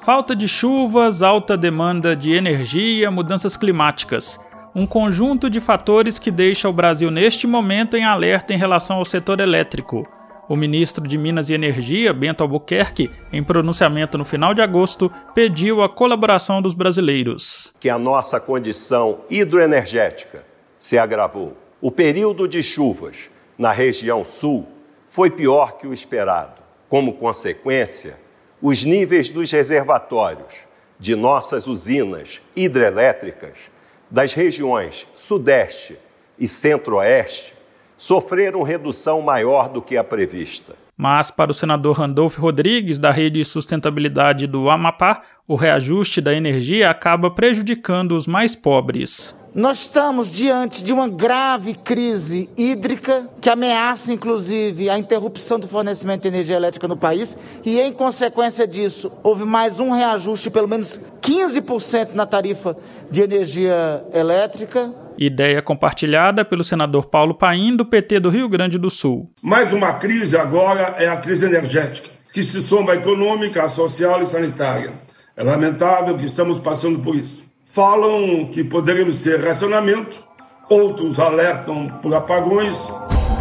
Falta de chuvas, alta demanda de energia, mudanças climáticas. Um conjunto de fatores que deixa o Brasil neste momento em alerta em relação ao setor elétrico. O ministro de Minas e Energia, Bento Albuquerque, em pronunciamento no final de agosto, pediu a colaboração dos brasileiros. Que a nossa condição hidroenergética se agravou. O período de chuvas na região sul foi pior que o esperado. Como consequência, os níveis dos reservatórios de nossas usinas hidrelétricas das regiões Sudeste e Centro-Oeste sofreram redução maior do que a prevista. Mas, para o senador Randolfo Rodrigues, da Rede de Sustentabilidade do Amapá, o reajuste da energia acaba prejudicando os mais pobres. Nós estamos diante de uma grave crise hídrica que ameaça, inclusive, a interrupção do fornecimento de energia elétrica no país e, em consequência disso, houve mais um reajuste de pelo menos 15% na tarifa de energia elétrica. Ideia compartilhada pelo senador Paulo Paim, do PT do Rio Grande do Sul. Mais uma crise agora é a crise energética, que se soma à econômica, à social e sanitária. É lamentável que estamos passando por isso. Falam que poderíamos ter racionamento, outros alertam por apagões.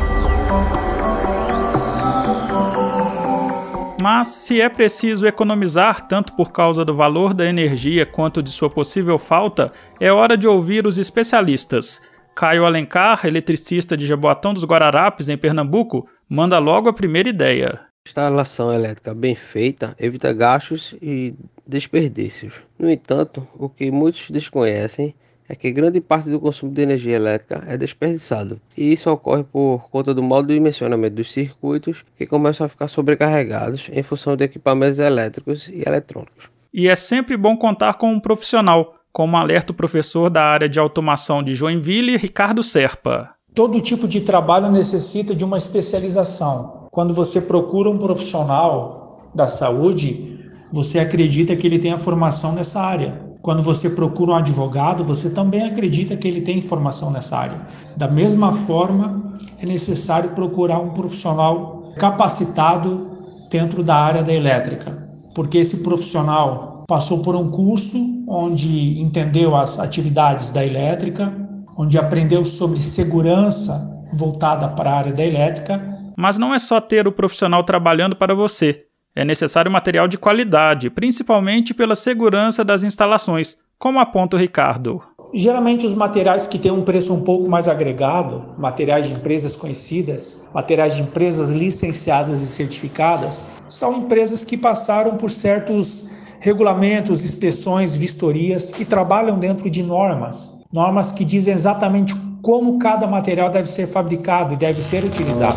Mas se é preciso economizar tanto por causa do valor da energia quanto de sua possível falta, é hora de ouvir os especialistas. Caio Alencar, eletricista de Jaboatão dos Guararapes, em Pernambuco, manda logo a primeira ideia. Instalação elétrica bem feita evita gastos e desperdícios. No entanto, o que muitos desconhecem é que grande parte do consumo de energia elétrica é desperdiçado. E isso ocorre por conta do mau dimensionamento dos circuitos, que começam a ficar sobrecarregados em função de equipamentos elétricos e eletrônicos. E é sempre bom contar com um profissional, como alerta o professor da área de automação de Joinville, Ricardo Serpa. Todo tipo de trabalho necessita de uma especialização. Quando você procura um profissional da saúde, você acredita que ele tem a formação nessa área. Quando você procura um advogado, você também acredita que ele tem formação nessa área. Da mesma forma, é necessário procurar um profissional capacitado dentro da área da elétrica, porque esse profissional passou por um curso onde entendeu as atividades da elétrica, onde aprendeu sobre segurança voltada para a área da elétrica. Mas não é só ter o profissional trabalhando para você. É necessário material de qualidade, principalmente pela segurança das instalações, como aponta o Ricardo. Geralmente os materiais que têm um preço um pouco mais agregado, materiais de empresas conhecidas, materiais de empresas licenciadas e certificadas, são empresas que passaram por certos regulamentos, inspeções, vistorias e trabalham dentro de normas que dizem exatamente como cada material deve ser fabricado e deve ser utilizado.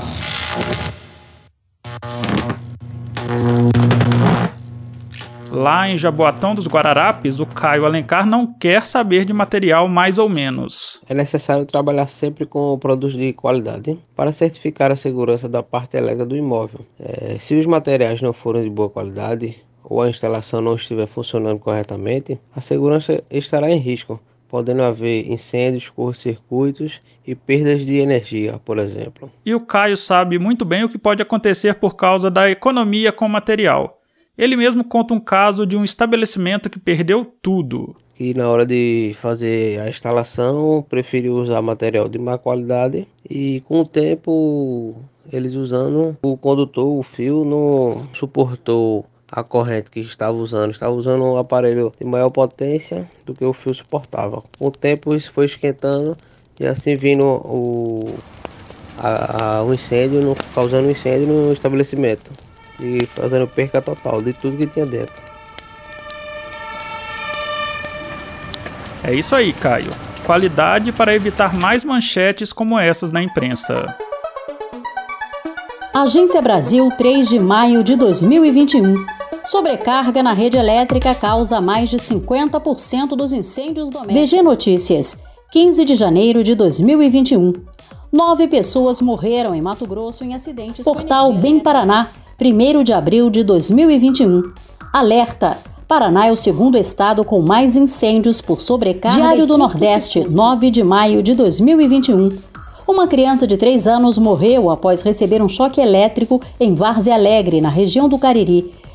Lá em Jaboatão dos Guararapes, o Caio Alencar não quer saber de material mais ou menos. É necessário trabalhar sempre com produtos de qualidade para certificar a segurança da parte elétrica do imóvel. Se os materiais não forem de boa qualidade ou a instalação não estiver funcionando corretamente, a segurança estará em risco, podendo haver incêndios, curtos-circuitos e perdas de energia, por exemplo. E o Caio sabe muito bem o que pode acontecer por causa da economia com o material. Ele mesmo conta um caso de um estabelecimento que perdeu tudo. E na hora de fazer a instalação, preferiu usar material de má qualidade e com o tempo, eles usando, o condutor, o fio, não suportou a corrente que estava usando um aparelho de maior potência do que o fio suportava. Com o tempo isso foi esquentando e assim vindo o incêndio, causando um incêndio no estabelecimento e fazendo perca total de tudo que tinha dentro. É isso aí, Caio. Qualidade para evitar mais manchetes como essas na imprensa. Agência Brasil, 3 de maio de 2021. Sobrecarga na rede elétrica causa mais de 50% dos incêndios domésticos. VG Notícias, 15 de janeiro de 2021. 9 pessoas morreram em Mato Grosso em acidentes. Portal Bem Paraná, 1º de abril de 2021. Alerta: Paraná é o segundo estado com mais incêndios por sobrecarga. Diário do Nordeste, 9 de maio de 2021. Uma criança de 3 anos morreu após receber um choque elétrico em Várzea Alegre, na região do Cariri.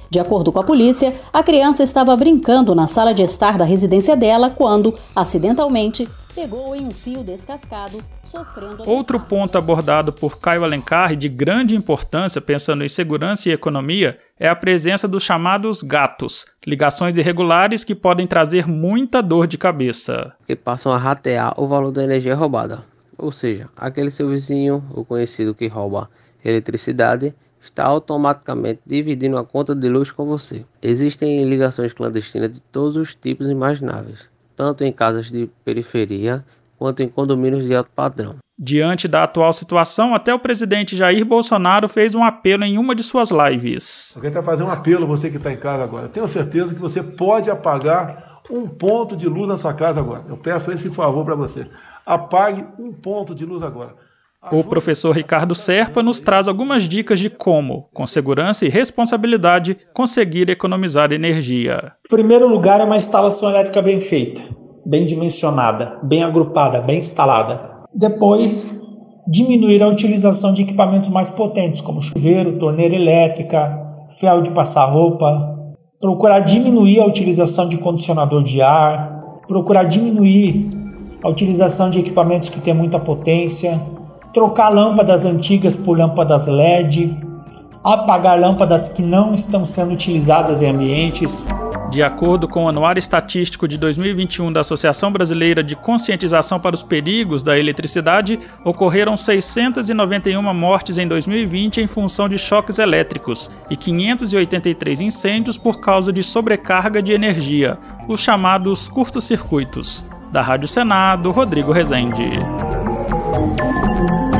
De acordo com a polícia, a criança estava brincando na sala de estar da residência dela quando, acidentalmente, pegou em um fio descascado, sofrendo... Outro ponto abordado por Caio Alencar e de grande importância, pensando em segurança e economia, é a presença dos chamados gatos, ligações irregulares que podem trazer muita dor de cabeça. Que passam a ratear o valor da energia roubada. Ou seja, aquele seu vizinho, o conhecido que rouba eletricidade, está automaticamente dividindo a conta de luz com você. Existem ligações clandestinas de todos os tipos imagináveis, tanto em casas de periferia quanto em condomínios de alto padrão. Diante da atual situação, até o presidente Jair Bolsonaro fez um apelo em uma de suas lives. Eu quero fazer um apelo a você que está em casa agora. Eu tenho certeza que você pode apagar um ponto de luz na sua casa agora. Eu peço esse favor para você. Apague um ponto de luz agora. O professor Ricardo Serpa nos traz algumas dicas de como, com segurança e responsabilidade, conseguir economizar energia. Em primeiro lugar, é uma instalação elétrica bem feita, bem dimensionada, bem agrupada, bem instalada. Depois, diminuir a utilização de equipamentos mais potentes, como chuveiro, torneira elétrica, ferro de passar roupa. Procurar diminuir a utilização de condicionador de ar. Procurar diminuir a utilização de equipamentos que têm muita potência. Trocar lâmpadas antigas por lâmpadas LED, apagar lâmpadas que não estão sendo utilizadas em ambientes. De acordo com o Anuário Estatístico de 2021 da Associação Brasileira de Conscientização para os Perigos da Eletricidade, ocorreram 691 mortes em 2020 em função de choques elétricos e 583 incêndios por causa de sobrecarga de energia, os chamados curtos-circuitos. Da Rádio Senado, Rodrigo Rezende.